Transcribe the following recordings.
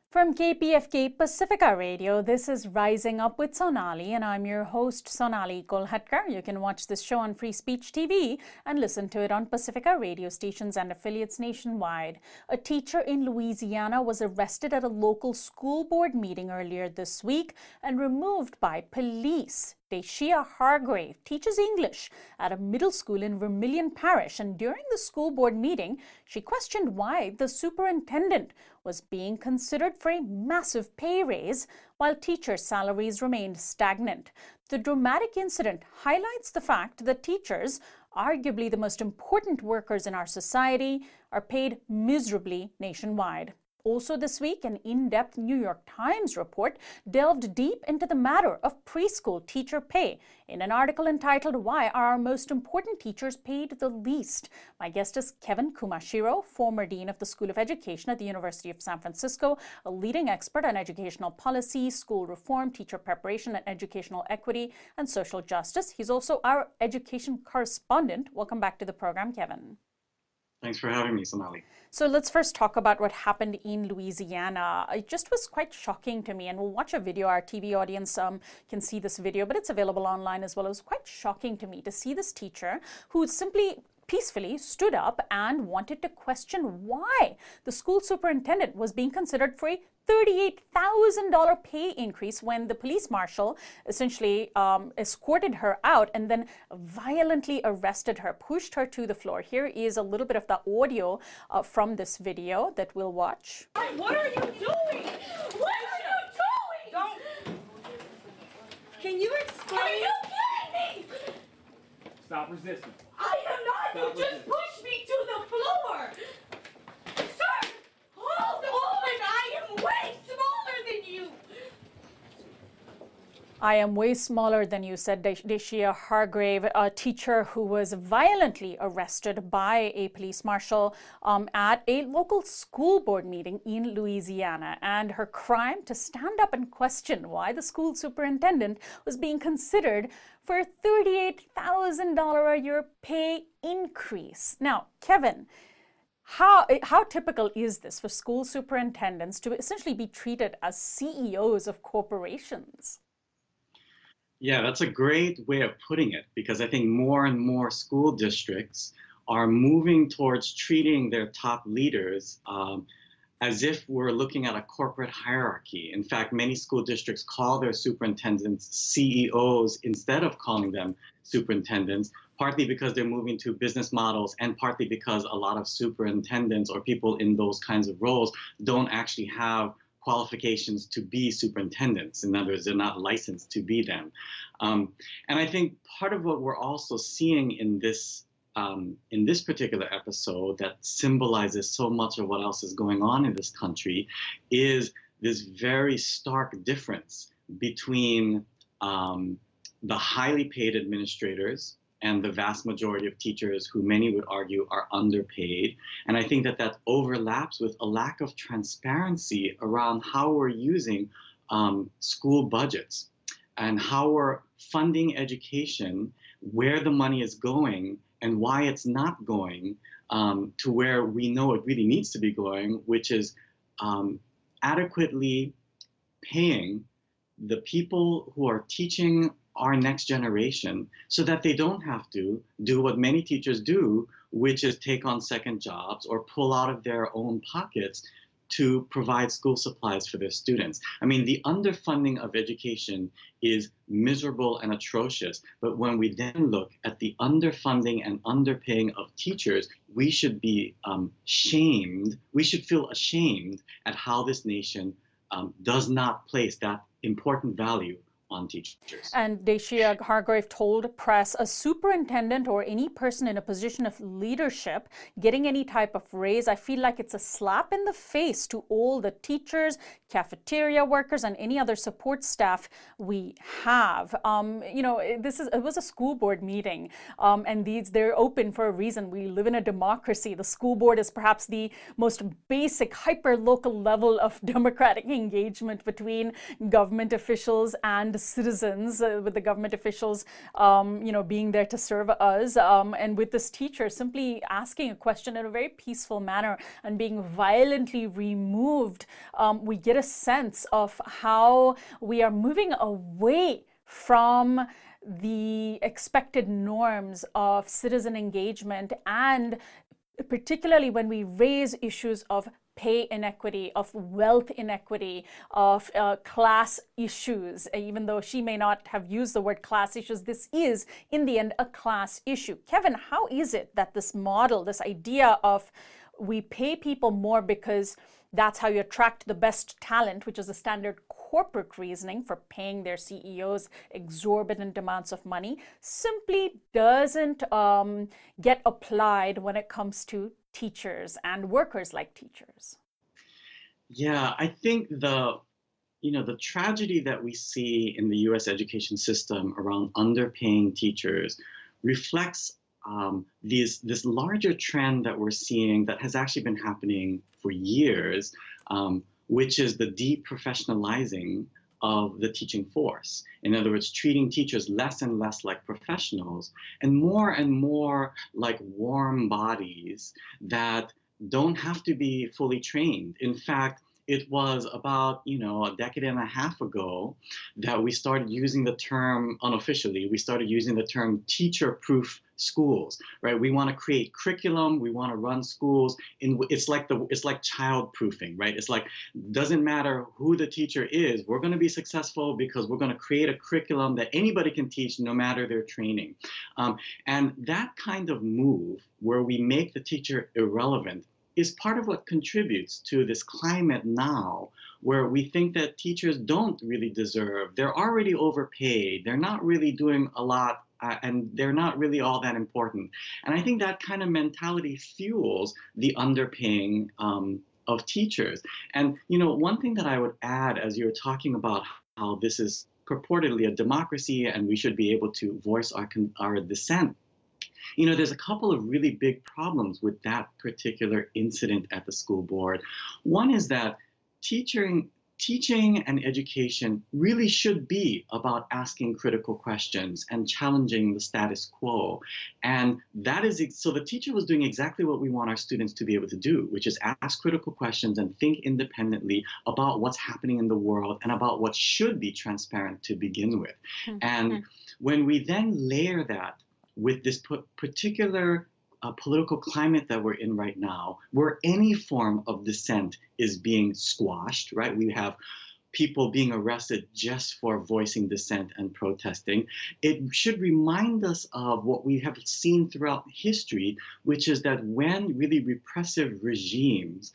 From KPFK Pacifica Radio, this is Rising Up with Sonali, and I'm your host, Sonali Kolhatkar. You can watch this show on Free Speech TV and listen to it on Pacifica radio stations and affiliates nationwide. A teacher in Louisiana was arrested at a local school board meeting earlier this week and removed by police. Deshia Hargrave teaches English at a middle school in Vermilion Parish, and during the school board meeting, she questioned why the superintendent was being considered for a massive pay raise while teachers' salaries remained stagnant. The dramatic incident highlights the fact that teachers, arguably the most important workers in our society, are paid miserably nationwide. Also this week, an in-depth New York Times report delved deep into the matter of preschool teacher pay in an article entitled, "Why Are Our Most Important Teachers Paid the Least?" My guest is Kevin Kumashiro, former Dean of the School of Education at the University of San Francisco, a leading expert on educational policy, school reform, teacher preparation, and educational equity and social justice. He's also our education correspondent. Welcome back to the program, Kevin. Thanks for having me, Sonali. So let's first talk about what happened in Louisiana. It just was quite shocking to me, and we'll watch a video. Our TV audience can see this video, but it's available online as well. It was quite shocking to me to see this teacher who simply peacefully stood up and wanted to question why the school superintendent was being considered for a $38,000 pay increase when the police marshal essentially escorted her out and then violently arrested her, pushed her to the floor. Here is a little bit of the audio from this video that we'll watch. What are you doing? What are you doing? Don't. Can you explain? Are you kidding me? Stop resisting. I am not. You just pushed me to the floor. Sir, hold on. I am way smaller than you. I am way smaller than you, said Deshia Hargrave, a teacher who was violently arrested by a police marshal at a local school board meeting in Louisiana. And her crime, to stand up and question why the school superintendent was being considered for a $38,000 a year pay increase. Now, Kevin, how typical is this for school superintendents to essentially be treated as CEOs of corporations? Yeah, that's a great way of putting it, because I think more and more school districts are moving towards treating their top leaders as if we're looking at a corporate hierarchy. In fact, many school districts call their superintendents CEOs instead of calling them superintendents, partly because they're moving to business models and partly because a lot of superintendents or people in those kinds of roles don't actually have qualifications to be superintendents. In other words, they're not licensed to be them. And I think part of what we're also seeing in this particular episode that symbolizes so much of what else is going on in this country is this very stark difference between the highly paid administrators and the vast majority of teachers who many would argue are underpaid. And I think that that overlaps with a lack of transparency around how we're using school budgets and how we're funding education, where the money is going and why it's not going to where we know it really needs to be going, which is adequately paying the people who are teaching our next generation so that they don't have to do what many teachers do, which is take on second jobs or pull out of their own pockets to provide school supplies for their students. I mean, the underfunding of education is miserable and atrocious, but when we then look at the underfunding and underpaying of teachers, we should be shamed. We should feel ashamed at how this nation does not place that important value on teachers. And Deshia Hargrave told press, a superintendent or any person in a position of leadership getting any type of raise, I feel like it's a slap in the face to all the teachers, cafeteria workers, and any other support staff we have. It was a school board meeting, and they're open for a reason. We live in a democracy. The school board is perhaps the most basic, hyper-local level of democratic engagement between government officials and concerned citizens, with the government officials, being there to serve us, and with this teacher simply asking a question in a very peaceful manner and being violently removed, we get a sense of how we are moving away from the expected norms of citizen engagement, and particularly when we raise issues of pay inequity, of wealth inequity, of class issues. Even though she may not have used the word class issues, this is, in the end, a class issue. Kevin, how is it that this model, this idea of we pay people more because that's how you attract the best talent, which is a standard corporate reasoning for paying their CEOs exorbitant amounts of money, simply doesn't get applied when it comes to teachers and workers like teachers? Yeah, I think the tragedy that we see in the US education system around underpaying teachers reflects this larger trend that we're seeing that has actually been happening for years, which is the deprofessionalizing of the teaching force. In other words, treating teachers less and less like professionals and more like warm bodies that don't have to be fully trained. In fact, it was about a decade and a half ago that we started using the term unofficially. We started using the term teacher-proof schools, right? We want to create curriculum. We want to run schools it's like child-proofing, right? It's like, doesn't matter who the teacher is, we're going to be successful because we're going to create a curriculum that anybody can teach no matter their training. And that kind of move where we make the teacher irrelevant is part of what contributes to this climate now where we think that teachers don't really deserve, they're already overpaid, they're not really doing a lot, and they're not really all that important. And I think that kind of mentality fuels the underpaying of teachers. And one thing that I would add, as you're talking about how this is purportedly a democracy and we should be able to voice our dissent, there's a couple of really big problems with that particular incident at the school board. One is that teaching and education really should be about asking critical questions and challenging the status quo. And so the teacher was doing exactly what we want our students to be able to do, which is ask critical questions and think independently about what's happening in the world and about what should be transparent to begin with. Mm-hmm. And when we then layer that with this particular political climate that we're in right now, where any form of dissent is being squashed, right? We have people being arrested just for voicing dissent and protesting. It should remind us of what we have seen throughout history, which is that when really repressive regimes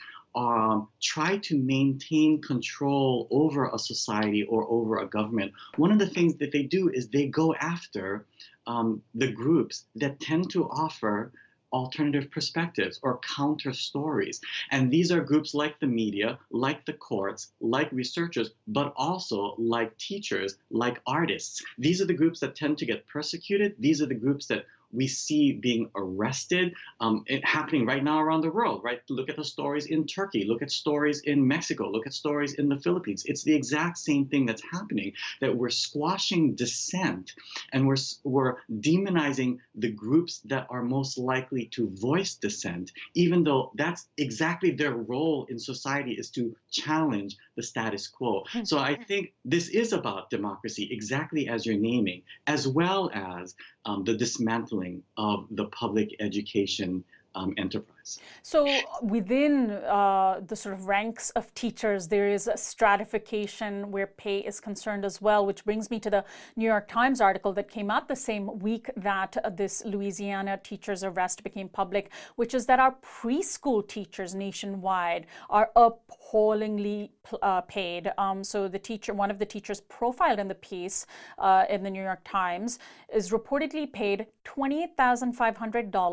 try to maintain control over a society or over a government, one of the things that they do is they go after the groups that tend to offer alternative perspectives or counter stories. And these are groups like the media, like the courts, like researchers, but also like teachers, like artists. These are the groups that tend to get persecuted. These are the groups that we see being arrested, happening right now around the world, right? Look at the stories in Turkey, look at stories in Mexico, look at stories in the Philippines. It's the exact same thing that's happening, that we're squashing dissent and we're demonizing the groups that are most likely to voice dissent, even though that's exactly their role in society, is to challenge the status quo. So I think this is about democracy, exactly as you're naming, as well as the dismantling of the public education enterprise. So within the sort of ranks of teachers, there is a stratification where pay is concerned as well, which brings me to the New York Times article that came out the same week that this Louisiana teacher's arrest became public, which is that our preschool teachers nationwide are appallingly paid. So the teacher, one of the teachers profiled in the piece in the New York Times, is reportedly paid $28,500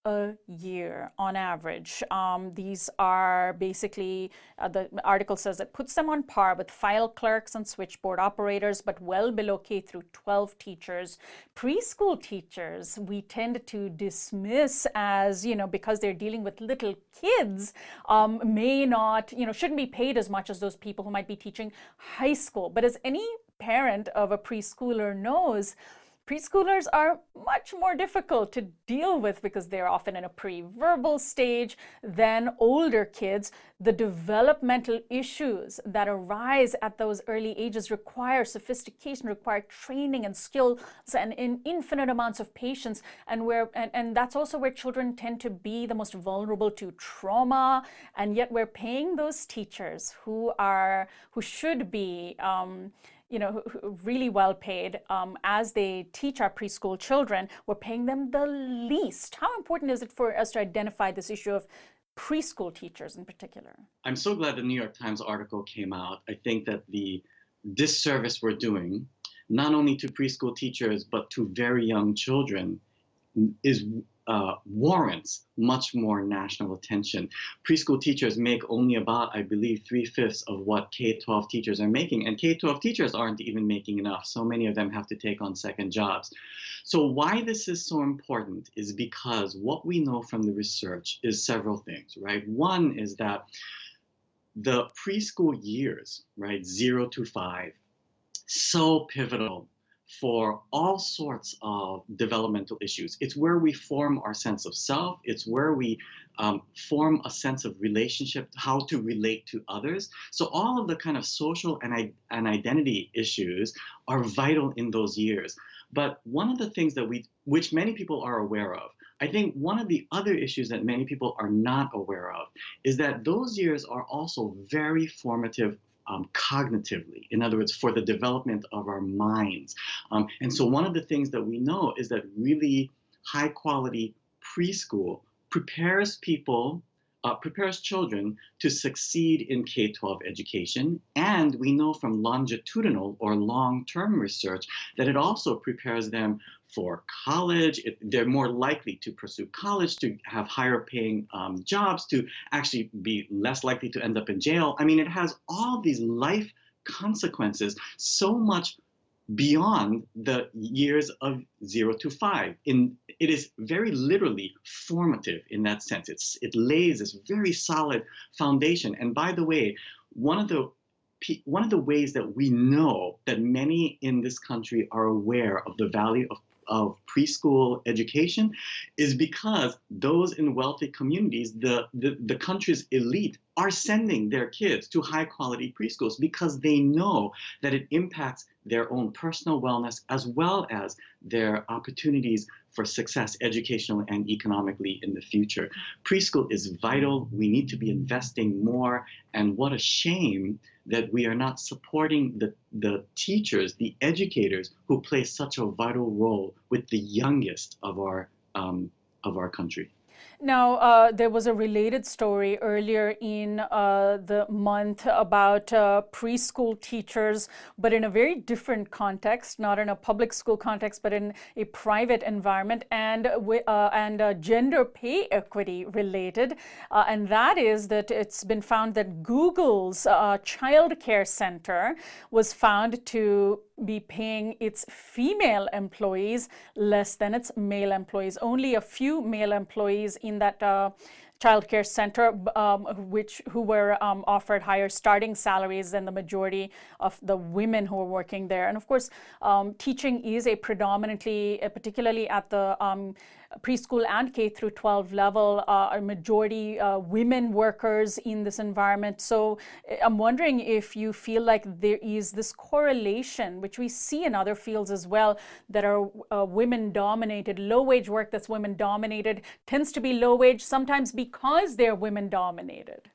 a year on average. These are basically, the article says it puts them on par with file clerks and switchboard operators, but well below K through 12 teachers. Preschool teachers, we tend to dismiss as, because they're dealing with little kids, may not, shouldn't be paid as much as those people who might be teaching high school. But as any parent of a preschooler knows, preschoolers are much more difficult to deal with because they're often in a pre-verbal stage than older kids. The developmental issues that arise at those early ages require sophistication, require training and skills and infinite amounts of patience. And that's also where children tend to be the most vulnerable to trauma. And yet we're paying those teachers who should be really well paid as they teach our preschool children. We're paying them the least. How important is it for us to identify this issue of preschool teachers in particular? I'm so glad the New York Times article came out. I think that the disservice we're doing, not only to preschool teachers, but to very young children, warrants much more national attention. Preschool teachers make only about, I believe, 3/5 of what K-12 teachers are making, and K-12 teachers aren't even making enough. So many of them have to take on second jobs. So why this is so important is because what we know from the research is several things, right? One is that the preschool years, right, 0 to 5, so pivotal for all sorts of developmental issues. It's where we form our sense of self. It's where we form a sense of relationship, how to relate to others. So all of the kind of social and identity issues are vital in those years. But one of the things which many people are aware of, I think one of the other issues that many people are not aware of is that those years are also very formative cognitively, in other words, for the development of our minds. And so one of the things that we know is that really high quality preschool prepares children to succeed in K-12 education. And we know from longitudinal or long-term research that it also prepares them for college. They're more likely to pursue college, to have higher paying jobs, to actually be less likely to end up in jail. I mean, it has all these life consequences, so much beyond the years of 0 to 5. It is very literally formative in that sense. It lays this very solid foundation. And by the way, one of the ways that we know that many in this country are aware of the value of preschool education is because those in wealthy communities, the country's elite, are sending their kids to high quality preschools because they know that it impacts their own personal wellness as well as their opportunities for success educationally and economically in the future. Preschool is vital. We need to be investing more. And what a shame that we are not supporting the teachers, the educators who play such a vital role with the youngest of our country. Now, there was a related story earlier in the month about preschool teachers, but in a very different context, not in a public school context, but in a private environment, and gender pay equity related. And that is that it's been found that Google's child care center was found to be paying its female employees less than its male employees. Only a few male employees in that child care center who were offered higher starting salaries than the majority of the women who were working there. And of course, teaching is a predominantly, particularly at the preschool and K through 12 level, a majority women workers in this environment. So I'm wondering if you feel like there is this correlation, which we see in other fields as well, that are women dominated. Low wage work that's women dominated tends to be low wage, sometimes because they're women dominated.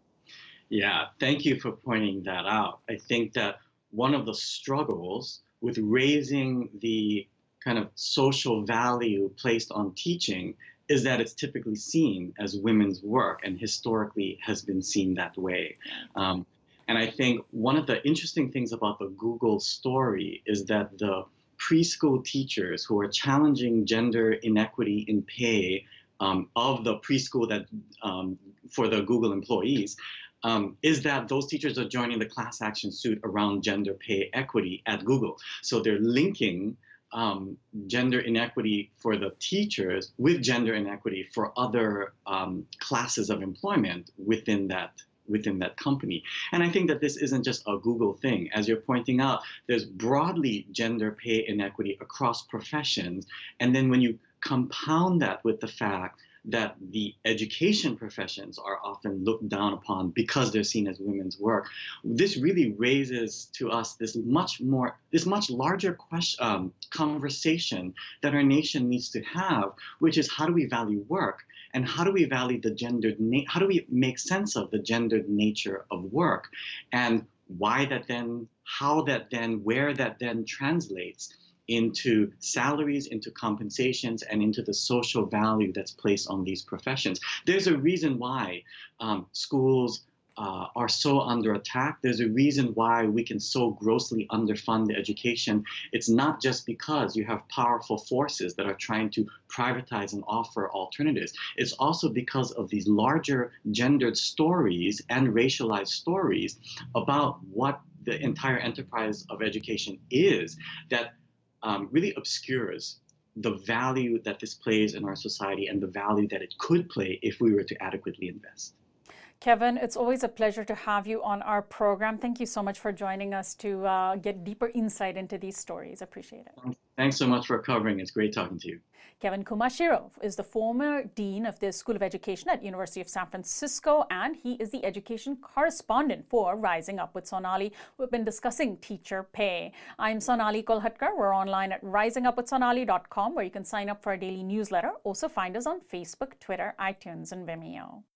Yeah, thank you for pointing that out. I think that one of the struggles with raising the kind of social value placed on teaching is that it's typically seen as women's work and historically has been seen that way. And I think one of the interesting things about the Google story is that the preschool teachers who are challenging gender inequity in pay of the preschool that for the Google employees, is that those teachers are joining the class action suit around gender pay equity at Google. So they're linking gender inequity for the teachers with gender inequity for other classes of employment within that company. And I think that this isn't just a Google thing. As you're pointing out, there's broadly gender pay inequity across professions. And then when you compound that with the fact that the education professions are often looked down upon because they're seen as women's work, this really raises to us this much larger conversation that our nation needs to have, which is how do we value work? And how do we value how do we make sense of the gendered nature of work? And why that then, how that then, where that then translates into salaries, into compensations, and into the social value that's placed on these professions. There's a reason why schools are so under attack. There's a reason why we can so grossly underfund the education. It's not just because you have powerful forces that are trying to privatize and offer alternatives. It's also because of these larger gendered stories and racialized stories about what the entire enterprise of education is that really obscures the value that this plays in our society and the value that it could play if we were to adequately invest. Kevin, it's always a pleasure to have you on our program. Thank you so much for joining us to get deeper insight into these stories. Appreciate it. Thanks so much for covering. It's great talking to you. Kevin Kumashiro is the former dean of the School of Education at University of San Francisco, and he is the education correspondent for Rising Up with Sonali. We've been discussing teacher pay. I'm Sonali Kolhatkar. We're online at risingupwithsonali.com, where you can sign up for our daily newsletter. Also find us on Facebook, Twitter, iTunes, and Vimeo.